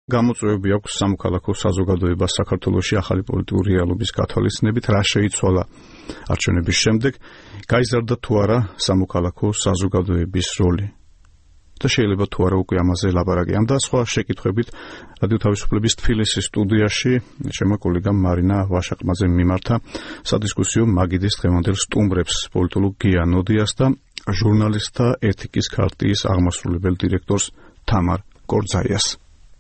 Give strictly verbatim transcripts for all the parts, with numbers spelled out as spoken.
გამოწვევები აქვს სამოქალაქო საზოგადოებას საქართველოში ახალი პოლიტიკური რეალობის გათვალისწინებით, რა შეიცვალა არჩევნების შემდეგ, გაიზარდა თუ არა სამოქალაქო საზოგადოების როლი. და შეიძლება თუ არა უკვე ამაზე ლაპარაკი. ამ და სხვა შეკითხვებით რადიო თავისუფლების თბილისის სტუდიაში ჩემო კოლეგამ მარინა ვაშაყმაძე მიმართა სადისკუსიო მაგიდის დღევანდელ სტუმრებს, პოლიტოლოგ გია ნოდიას და ჟურნალისტთა ეთიკის ქარტიის აღმასრულებელ დირექტორს თამარ კორძაიას.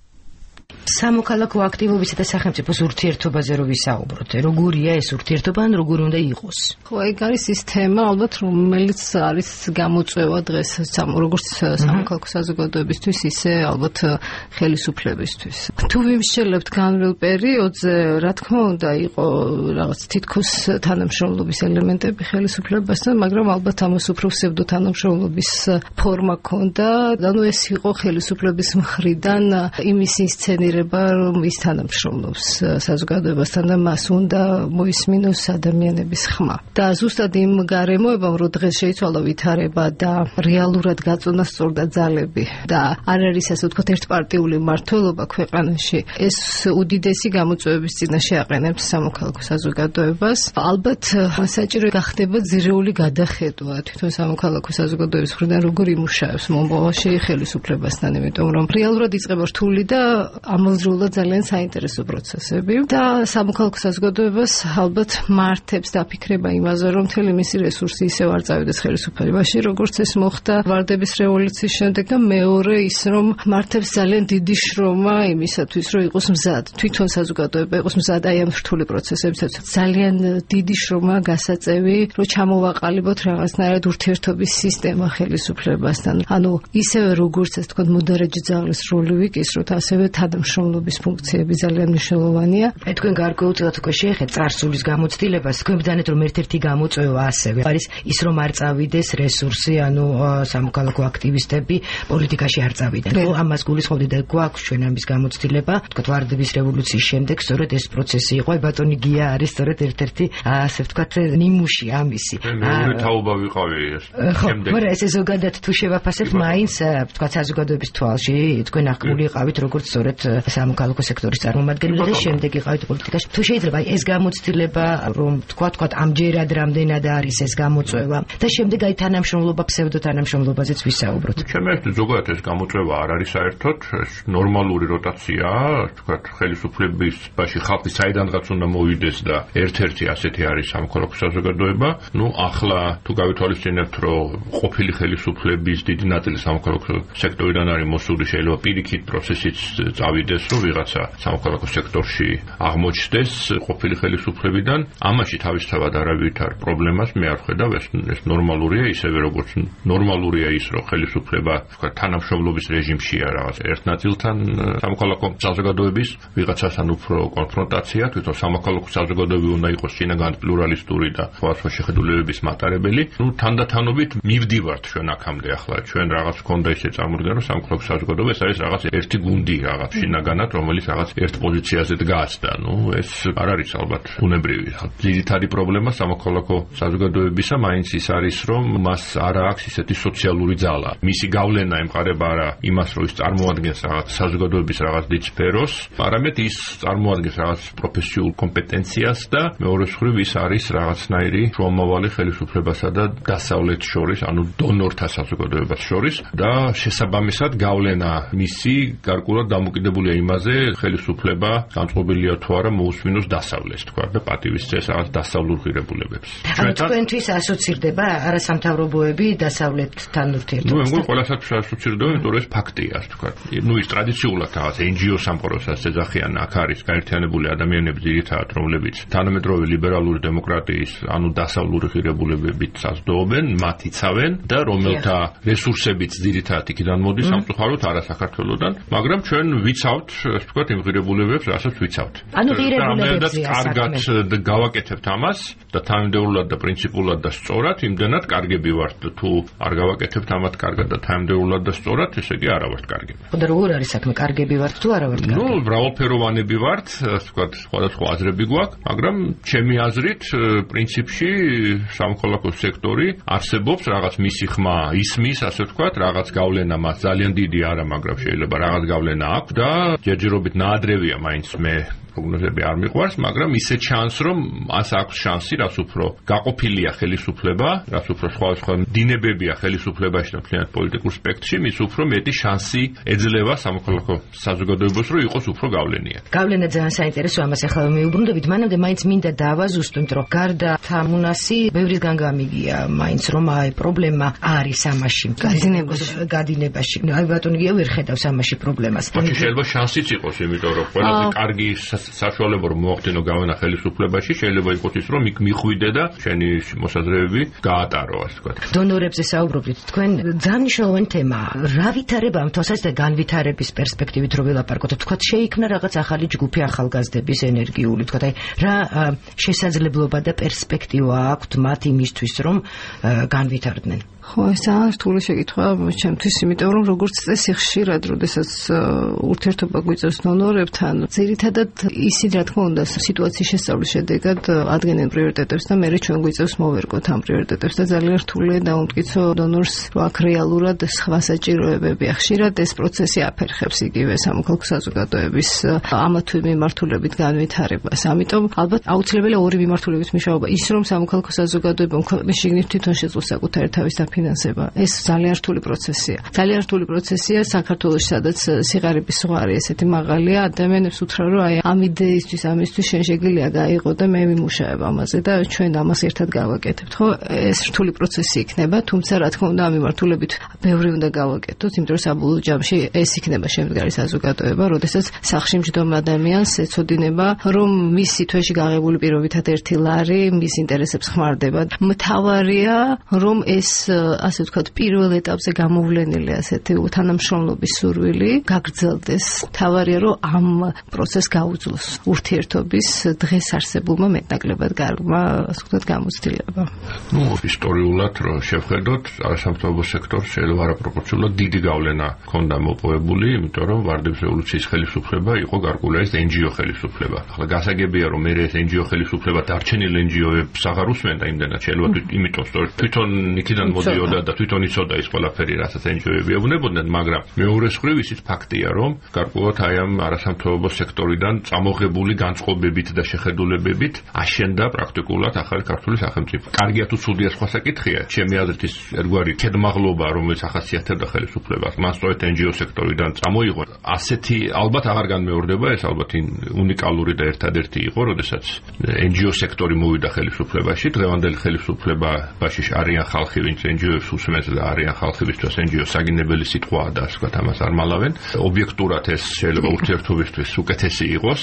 სამოქალაქო აქტივობისა და სახელმწიფოს ურთიერთობაზე რო ვისაუბროთ, როგორია ეს ურთიერთობა, ან როგორ უნდა იყოს? ხო, ეგ არის ის თემა, ალბათ, რომელიც არის გამოწვევა დღეს როგორც სამოქალაქო საზოგადოებისთვის, ისე ალბათ ხელისუფლებისთვის. თუ ვიმსჯელებთ განვლილ პერიოდზე, რა თქმა უნდა, იყო რაღაც თითქოს თანამშრომლობის ელემენტები ხელისუფლებასთან, მაგრამ ალბათ ამას უფრო ფსევდო თანამშრომლობის ფორმა ჰქონდა. ანუ ეს იყო ხელისუფლების მხრიდან იმის ინსცენირება, რომ ის თანამშრომლობს საზოგადოებასთან და მას უნდა მოისმინოს ადამიანების ხმა. და ზუსტად იმ გარემოებამ, რომ დღეს შეიცვალა ვითარება და რეალურად გაწონასწორდა ძალები და არ არის ასე ვთქვათ ერთპარტიული მმართველობა ქვეყანაში, ეს უდიდესი გამოწვევების წინაშე აყენებს სამოქალაქო საზოგადოებას. ალბათ საჭირო გახდება ძირეული გადახედვა თვითონ სამოქალაქო საზოგადოების მხრიდან, როგორ იმუშავებს მომავალში ხელისუფლებასთან, იმიტომ რომ რეალურად იწყება რთული და ამავდროულად ძალიან საინტერესო პროცესები და სამოქალაქო საზოგადოებას ალბათ მართებს დაფიქრება იმაზე, რომ მთელი მისი რესურსი ისევ არ წავიდეს ხელისუფლებაში, როგორც ეს მოხდა ვარდების რევოლუციის შემდეგ და მეორე ის, რომ მართებს ძალიან დიდი შრომა იმისათვის, რომ იყოს მზად, თვითონ საზოგადოება იყოს მზად აი ამ რთული პროცესებისათვის. ძალიან დიდი შრომა გასაწევი, რომ ჩამოვაყალიბოთ რაღაცნაირად ურთიერთობის სისტემა ხელისუფლებასთან. ანუ ისევე როგორც ეს თქვა მოდარაჯე ძალის როლი ვიკისროთ, ასევე თანამშრომლობის ფუნქციები ძალიან მნიშვნელოვანია. თქვენ გარკვეულწილად უკვე შეეხეთ წარსულის გამოცდილებას, თქვენ ბრძანეთ, რომ ერთ-ერთი გამოწვევა ასევე არის ის, რომ არ წავიდეს რესურსი, ანუ სამოქალაქო აქტივისტები პოლიტიკაში არ წავიდნენ. ხო, ამას გულისხმობთ და გვაქვს ჩვენ ამის გამოცდილება, თქვა ვარდების რევოლუციის შემდეგ, სწორედ ეს პროცესი იყო. ბატონი გია არის სწორედ ერთ-ერთი, ასე ვთქვათ, ნიმუში ამისი. მეორე თაობა ვიყავი შემდეგ. ხო, ეს ზოგადად თუ შევაფასებთ, მაინც ვთქვათ საზოგადოების თვალში თქვენ აღქმული იყავით როგორც სწორედ სამოქალაქო სექტორის წარმომადგენელი და შემდეგ იყავით პოლიტიკაში. თუ შეიძლება ეს გამოცდილება, რომ თქვა თქვა ამჯერად რამდენად არის ეს გამოწვევა და შემდეგ აი თანამშრომლობა, ფსევდო თანამშრომლობაზეც ვისაუბროთ. ჩემთვის ზოგადად ეს გამოწვევა არ არის საერთოდ, ეს ნორმალური როტაციაა, თქვა ხელისუფლების ბაში ხალხი საიდანღაც უნდა მოვიდეს და ერთ-ერთი ასეთი არის სამოქალაქო საზოგადოება. ნუ ახლა თუ გავითვალისწინებთ, რომ ყოფილი ხელისუფლების დიდი ნაწილი სამოქალაქო სექტორიდან არის მოსული, შეიძლება პირიქით პროცესიც წავიდეს, რომ ვიღაცა სამოქალაქო სექტორში აღმოჩნდეს ყოფილი ხელისუფლებიდან. ამაში თავისთავად არავით არ პრობლემას მე არ ხედავ, ეს ეს ნორმალურია, ისევე როგორც ნორმალურია ის, რომ ხელისუფლება თქვა თანამშრომლობის რეჟიმშია რაღაც ერთ ნაწილთან სამოქალაქო საზოგადოების ვიღაცასთან უფრო კონფრონტაცია, თვითონ სამოქალაქო საზოგადოება უნდა იყოს შინაგან პლურალისტური და სხვა შეხედულებების მატარებელი. ნუ თანდათანობით მივდივართ ჩვენ აქამდე, ახლა ჩვენ რაღაც გქონდა ისე წარმოდგენა, რომ სამოქალაქო საზოგადოება ეს არის რაღაც ერთი გუნდი რაღაც შინაგანად, რომელიც რაღაც ერთ პოზიციაზე დგას და ნუ ეს არ არის ალბათ უნებრივი. ძირითადი პრობლემა სამოქალაქო საზოგადოებისა მაინც ის არის, რომ მას არ აქვს ისეთი სოციალური ძალა. მისი გავლენა ემყარება არა იმას, რომ ის წარმოადგენს რაღაც საზოგადოების რაღაც დიდ სფეროს, არამედ ის წარმოადგენს რაღაც პროფესიულ კომპეტენციას და მეორე მხრივ ის არის რაღაცნაირი შუამავალი ხელისუფლებასა და დასავლეთს შორის, ანუ დონორთა საზოგადოებას შორის და შესაბამისად გავლენა მისი გარკვეულად დამოკიდებულია იმაზე, ხელისუფლება განწყობილია თუ არა მოусმინოს დასავლეთს, თქვა და პატივისცეს რაღაც დასავლურ ღირებულებებს. ანუ თქვენთვის ასოცირდება არასამთავრობოები დასავლეთთან ურთიერთობასთან? ნუ მეგონი ყველასათვის ასოცირდება, იმიტომ რომ ეს ფაქტია, თქვა. ნუ ის ტრადიციულად რაღაც ენ ჯი ო სამყაროსაც ეძახიან, აქ არის გაერთიანებული ადამიანები ძირითადად, რომლებიც თანამედროვე ლიბერალური დემოკრატიის, ანუ დასავლური ღირებულებებით საზრდოობენ, მათ იცავენ და რომელთა რესურსებიც ძირითადად იქიდან მოდის, სამწუხაროდ არა საქართველოდან, მაგრამ ჩვენ ვიცავთ, ასე ვთქვათ, იმ ღირებულებებს, რასაც ვიცავთ. ანუ ღირებულებებზე კარგად გავაკეთებთ ამას და თანამდებულად და პრინციპულად და სწორად, იმდენად კარგები ვართ, თუ არ გავაკეთებთ ამათ კარგად და თანამდებულად და სწორად, ესე იგი არა ვართ კარგები. ხო და როგორ არის საქმე, კარგები ვართ თუ არა ვართ კარგები? ნუ მრავალფეროვანები ვართ, ასე ვთქვათ, სხვადასხვა აზრები გვაქვს, მაგრამ ჩემი აზრით, პრინციპში სამოქალაქო სექტორი არსებობს, რაღაც მისი ხმა ისმის, ასე ვთქვათ, რაღაც გავლენა მას ძალიან დიდი არა, მაგრამ შეიძლება რაღაც გავლენა აქვს და ჯერჯერობით ნაადრევია მაინც მე პროგნოზები არ მიყვარს, მაგრამ ისე ჩანს, რომ ას აქვს შანსი, რაც უფრო გაყოფილია ხელისუფლება, რაც უფრო სხვადასხვა დინებებია ხელისუფლებაში და მთლიანად პოლიტიკურ სპექტრში, მის უფრო მეტი შანსი ეძლევა სამოქალაქო საზოგადოებას, რომ იყოს უფრო გავლენიანი. გავლენა ძალიან საინტერესოა, ამას ახლა მიუბრუნდებით, მანამდე მაინც მინდა დავაზუსტოთ, რომ გარდა თამუნასი, ბევრისგან გამიგია, მაინც რომ აი პრობლემა არის ამაში, გადინებაში, გადინებაში. აი ბატონი გია ვერ ხედავს ამაში პრობლემას. მაშინ შეიძლება შანსიც იყოს, იმიტომ რომ ყველაზე კარგი საშუალება რომ მოახდინო გავლენა ხელისუფლებაში, შეიძლება იყოს ის, რომ იქ მიხვიდე და შენი მოსაზრებები გაატარო, ასე ვთქვათ. დონორებზე საუბრობთ, თქვენ ძალიან მნიშვნელოვანი თემაა. რა ვითარება ამ თვალსაზრისით და განვითარების პერსპექტივით რო ველაპარაკოთ, ვთქვათ, შეიქმნა რაღაც ახალი ჯგუფი ახალგაზრდების ენერგიული, ვთქვათ, აი რა შესაძლებლობა და პერსპექტივა აქვთ მათ იმისთვის, რომ განვითარდნენ. ხო, ეს ძალიან რთული შეკითხვაა ჩემთვის, იმიტომ რომ როგორც წესი ხშირად, როდესაც ურთიერთობა გვიწევს დონორებთან, ძირითადად ისინი რა თქმა უნდა სიტუაციის შესწავლის შედეგად ადგენენ პრიორიტეტებს და მე ჩვენ გვიწევს მოვერგოთ ამ პრიორიტეტებს და ძალიან რთულია დაუმტკიცო დონორს, რომ აქ რეალურად სხვა საჭიროებებია. ხშირად ეს პროცესი აფერხებს იგივე სამოქალაქო საზოგადოების ამა თუ იმ მიმართულებით განვითარებას. ამიტომ ალბათ აუცილებელია ორი მიმართულებით მუშაობა. ის რომ სამოქალაქო საზოგადოებამ ქვეყნის შიგნით თვითონ შეძლოს საკუთარი თავის ფინანსება. ეს ძალიან რთული პროცესია. ძალიან რთული პროცესია საქართველოში, სადაც სიღარიბის ზღვარი ესეთი მაღალია, ადამიანებს უთხრა, რომ აი ამ იდეისთვის, ამისთვის შენ შეგიძლია გაიყო და მე ვიმუშაებ ამაზე და ჩვენ ამას ერთად გავაკეთებთ. ხო, ეს რთული პროცესი იქნება, თუმცა რა თქმა უნდა ამ მიმართულებით ბევრი უნდა გავაკეთოთ, იმიტომ რომ საბოლოო ჯამში ეს იქნება შემდგარი საზოგადოება, როდესაც სახლში მჯდომ ადამიანს ეცოდინება, რომ მისი თვეში გაღებული პირობითად ერთი ლარი მის ინტერესებს ხმარდება. მთავარია, რომ ეს ასე ვთქვათ, პირველ ეტაპზე გამოვლენილი ასეთი თანამშრომლობის სურვილი გაგრძელდეს. თავარია, რომ ამ პროცესს გაუძლოს ურთიერთობის დღეს არსებულმა მეტნაკლებად გარგმა, ასე ვთქვათ, გამოცდილება. ნუ ისტორიულად რო შევხედოთ, არასამთავრობო სექტორს შეიძლება არაპროპორციულად დიდი გავლენა ჰქონდა მოპოვებული, იმიტომ რომ ვარდების რევოლუციის ხელისუფლება იყო გარკვეული ეს en gi o ხელისუფლება. ახლა გასაგებია, რომ მე ეს en gi o ხელისუფლება დარჩენილ en gi o-ებს აღარ უსმენდა იმდენად, შეიძლება იმიტომ სწორედ თვითონ იქიდან მოდიოდა და თვითონ იცოდა ის ყველაფერი, რასაც en gi o-ები ეუბნებოდნენ, მაგრამ მეორე მხრივ ისიც ფაქტია, რომ გარკვეულად აი ამ არასამთავრობო სექტორიდან წამოღებული განწყობებით და შეხედულებებით აშენდა პრაქტიკულად ახალი ქართული სახელმწიფო. კარგია თუ ცუდია სხვა საკითხია, ჩემი აზრით ის ერთგვარი ქედმაღლობა, რომელიც ახასიათებდა ხელისუფლებას, მას სწორედ en gi o სექტორიდან წამოიღო. ასეთი ალბათ აღარ განმეორდება, ეს ალბათ უნიკალური და ერთადერთი იყო, როდესაც en gi o სექტორი მოვიდა ხელისუფლებაში. დღევანდელი ხელისუფლებაში არიან ხალხი, ვინც en gi o-ებს უსმენს და არიან ხალხებისთვის en gi o საგინებელი სიტყვაა და ასე ვთქვათ, ამას არ მალავენ. ობიექტურად ეს შეიძლება ურთიერთობისთვის უკეთესი იყოს,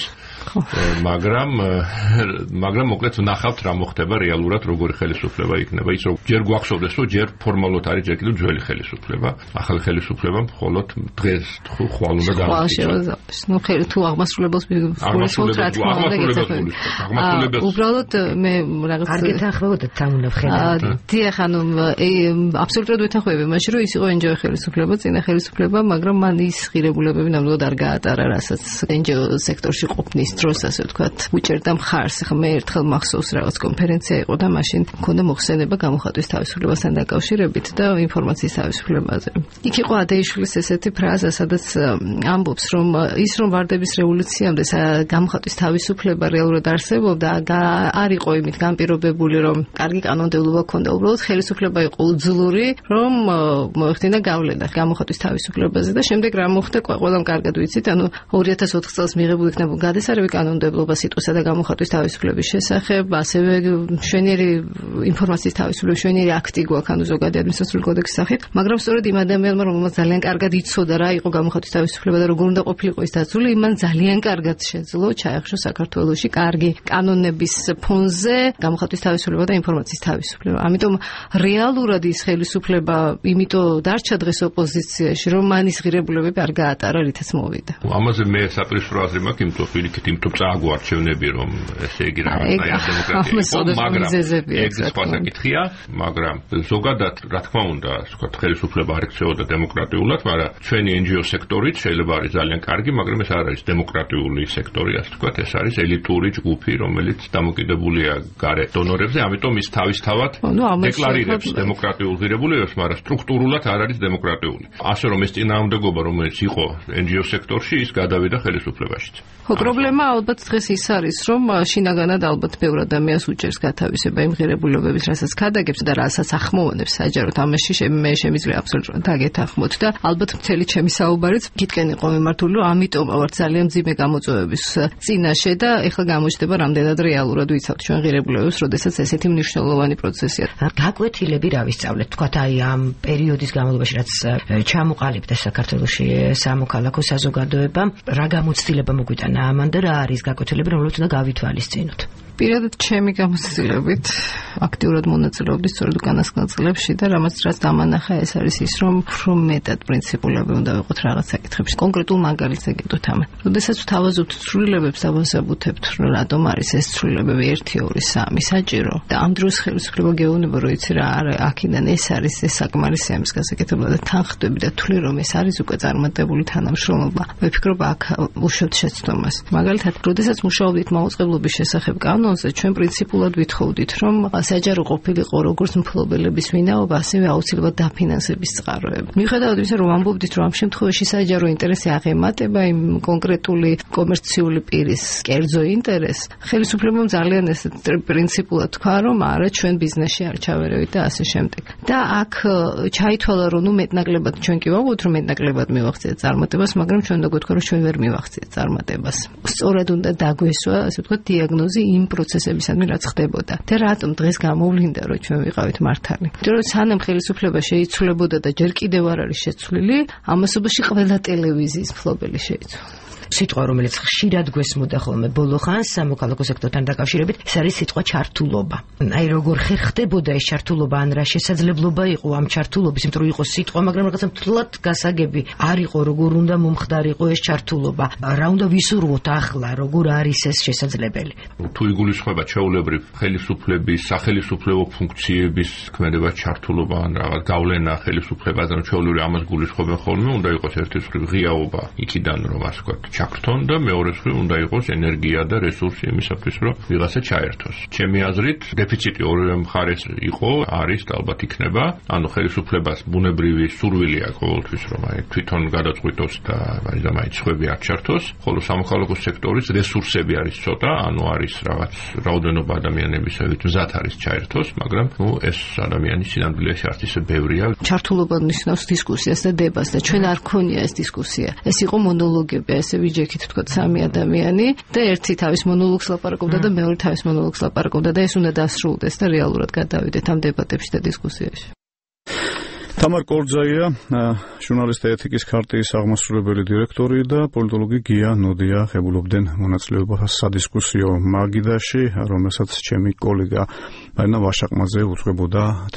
მაგრამ მაგრამ მოკლედ ვნახავთ რა მოხდება რეალურად, როგორი ხელისუფლება იქნება. ის რომ ჯერ გვახსოვდეს, რომ ჯერ ფორმალურად არის ჯერ კიდევ ძველი ხელისუფლება, ახალი ხელისუფლება მხოლოდ დღეს ხვალ უნდა გამოსცეს. ნუ ხელი თუ აღმასრულებელს ვიგულისხმობთ, რა თქმა უნდა, გეცნობთ. უბრალოდ მე რაღაც არ გეთანხმებოდეთ თამუნა ხედავთ. დიახ, ანუ აბსოლუტურად ვეთანხმები მაშინ, რომ ის იყო en gi o ხელისუფლება, წინა ხელისუფლება, მაგრამ მან ის ღირებულებები ნამდვილად არ გაატარა, რასაც en gi o სექტორში ყოფნის დროს, ასე ვთქვათ, უჭერდა მხარს. ხა მე ერთხელ მახსოვს რაღაც კონფერენცია იყო და მაშინ მქონდა მოხსენება გამოხატვის თავისუფლებასთან დაკავშირებით და ინფორმაციის თავისუფლებაზე. იქ იყო ადეიშვილის ესეთი ფრაზა, სადაც ამბობს, რომ ის რომ ვარდების რევოლუციამდე გამოხატვის თავისუფლება რეალურად არსებობდა, არ იყო იმით განპირობებული, რომ კარგი კანონმდებლობა ჰქონდა, უბრალოდ ხელისუფლება იყო უძლური, რომ მოეხდინა გავლენა გამოხატვის თავისუფლებაზე და შემდეგ რა მოხდა, ყველამ კარგად ვიცით, ანუ ორი ათას ოთხ წელს მიღებული იქნება გადასარევი კანონმდებლობა სიტყვისა და გამოხატვის თავისუფლების შესახებ, ასევე მშვენიერი ინფორმაციის თავისუფლების მშვენიერი აქტი გვაქვს, ანუ ზოგადი ადმინისტრაციული კოდექსის სახით, მაგრამ სწორედ იმ ადამიანმა, რომელმაც ძალიან კარგად იცოდა რა იყო გამოხატვის თავისუფლება და როგორ უნდა ყოფილიყო ის დაცული, იმან ძალიან კარგად შეძლო ჩაეხშო საქართველოში კარგი კანონების ფონზე გამოხატვის თავისუფლება და ინფორმაციის თავისუფლება. ამიტომ რეალურად ის ხელისუფლება იმიტომ დარჩა დღეს ოპოზიციაში, რომ მან ის ღირებულებები არ გაატარა, რითაც მოვიდა. ამაზე მე საპირისპირო აზრი მაქვს, იმიტომ რომ პირიქით თუ წააგვარჩევნები რომ ესე იგი რაღაცა დემოკრატია მაგრამ ეგ სხვა საკითხია მაგრამ ზოგადად რა თქმა უნდა თქვა ხელისუფლება არ ექცეოდა დემოკრატიულად მაგრამ ჩვენი en gi o სექტორით შეიძლება არის ძალიან კარგი მაგრამ ეს არ არის დემოკრატიული სექტორი ასე თქვა ეს არის ელიტური ჯგუფი რომელიც დამოკიდებულია გარე დონორებზე ამიტომ ის თავისთავად დეკლარირებს დემოკრატიულ ღირებულებებს მაგრამ სტრუქტურულად არ არის დემოკრატიული ასე რომ ეს წინააღმდეგობა რომელიც იყო en gi o სექტორში ის გადავიდა ხელისუფლებაშიც ხო პრობლემა ალბათ დღეს ის არის რომ შინაგანად ალბათ ბევრ ადამიანს უჭერს გათავისება იმ ღირებულებების რასაც ქადაგებს და რასაც ახმოვანებს საჯაროდ ამაში მე შემიძლია აბსოლუტურად დაგეთანხმოთ და ალბათ მთელი ჩემი საუბარიც იქითკენ იყო მიმართული რომ ამიტომ ვარ ძალიან მძიმე გამოწვევების წინაშე და ეხლა გამოჩნდება რამდენად რეალურად ვიცავთ ჩვენ ღირებულებებს როდესაც ესეთი მნიშვნელოვანი პროცესია გაკვეთილები რა ვისწავლეთ თქვათ აი ამ პერიოდის განმავლობაში რაც ჩამოყალიბდა საქართველოში სამოქალაქო საზოგადოება რა გამოცდილება მოგვიტანა ამან და რა არის გაკვეთილები რომლებიც უნდა გავითვალისწინოთ პირადად ჩემი გამოცდილებით აქტიურად მონაწილეობდი სწორედ უკანასკნელ წლებში და რამაც რაც დამანახა ეს არის ის რომ რომ მეტად პრინციპულები უნდა ვიყოთ რაღაც საკითხებში კონკრეტულ მაგალითზე გეტყვით ამან. როდესაც ვთავაზობთ ცვლილებებს და ვასაბუთებთ რომ რატომ არის ეს ცვლილებები ერთი ორი სამი საჭირო და ამ დროს ხელისუფლება გეუბნება რომ იცი რა არა აქედან ეს არის ეს საკმარისი ამის გასაკეთებლად და თანხმდები და თვლი რომ ეს არის უკვე წარმატებული თანამშრომლობა. ვფიქრობ აქ უშევთ შეცდომას. მაგალითად, როდესაც მუშაობდით მაუწყებლობის შესახებ კანონზე, ჩვენ პრინციპულად ვითხოვდით რომ საჯარო ყოფილიყო როგორც მფლობელების ვინაობა, ასევე აუცილებლად დაფინანსების წყაროები. მიუხედავად იმისა, რომ ამბობდით, რომ ამ შემთხვევაში საჯარო ინტერესი აღემატება იმ კონკრეტული კომერციული პირის კერძო ინტერესს, ხელისუფლებამ ძალიან ეს პრინციპულად თქვა, რომ არა ჩვენ ბიზნესში არ ჩავერევით და ასე შემდეგ. და აქ ჩაითვალა, რომ ნუ მეტნაკლებად ჩვენ კი ვამბობთ, რომ მეტნაკლებად მივახციეთ წარმატებას, მაგრამ ჩვენ უნდა გვეთქვა, რომ ჩვენ ვერ მივახციეთ წარმატებას. სწორად უნდა დაგვესვა, ასე ვთქვათ, დიაგნოზი იმ პროცესებისადმი, რაც ხდებოდა. და რატომ დღეს გამოვლინდა, რომ ჩვენ ვიყავით მართალი? იმიტომ რომ სანამ ხელისუფლება შეიცვლებოდა და ჯერ კიდევ არ არის შეცვლილი, ამასობაში ყველა ტელევიზიის მფლობელი შეიცვალა. სიტყვა რომელიც ხშირად გვესმოდა ხოლმე ბოლო ხანს სამოქალაქო სექტორთან დაკავშირებით, ეს არის სიტყვა ჩართულობა. აი როგორ ხერხდებოდა ეს ჩართულობა, ან რა შესაძლებლობა იყო ამ ჩართულობის, იმიტომ რომ იყო სიტყვა, მაგრამ რაღაცა მთლად გასაგები არ იყო, როგორ უნდა მომხდარიყო ეს ჩართულობა. რა უნდა ვისურვოთ ახლა, როგორ არის ეს შესაძლებელი? თუ იგულისხმება ჩვეულებრივ ხელისუფლების, სახელისუფლებო ფუნქციების ქმედება ჩართულობა, ან რაღაც გავლენა ხელისუფლებაზე, რომ ჩვეულებრივ ამას გულისხმობენ ხოლმე, უნდა იყოს ერთი მხრივ ღიაობა იქიდან რომ ასე ვთქვათ ჩაქრთონ და მეორე მხრივ უნდა იყოს ენერგია და რესურსი იმისათვის, რომ ვიღაცა ჩაერთოს. ჩემი აზრით, დეფიციტი ორივე მხარეს იყო, არის და ალბათ იქნება. ანუ ხელისუფლებას ბუნებრივი სურვილი აქვს ყოველთვის, რომ აი თვითონ გადაწყვიტოს და აი და მაინც ხვები არ ჩართოს, ხოლო სამოქალაქო სექტორის რესურსები არის ცოტა, ანუ არის რაღაც რაოდენობა ადამიანების, ვით მზად არის ჩაერთოს, მაგრამ ნუ ეს ადამიანის სინამდვილეში არც ისე ბევრია. ჩართულობა ნიშნავს დისკუსიას და დებას და ჩვენ არ გქონია ეს დისკუსია. ეს იყო მონოლოგები, ესე ვიჯექით თქვა სამი ადამიანი და ერთი თავის მონოლოგს ლაპარაკობდა და მეორე თავის მონოლოგს ლაპარაკობდა და ეს უნდა დასრულდეს და რეალურად გადავიდეთ ამ დებატებში და დისკუსიაში. თამარ კორძაია, ჟურნალისტთა ეთიკის ქარტიის აღმასრულებელი დირექტორი და პოლიტოლოგი გია ნოდია ღებულობდნენ მონაწილეობას სადისკუსიო მაგიდაში, რომელსაც ჩემი კოლეგა მარინა ვაშაყმაძე უძღვებოდა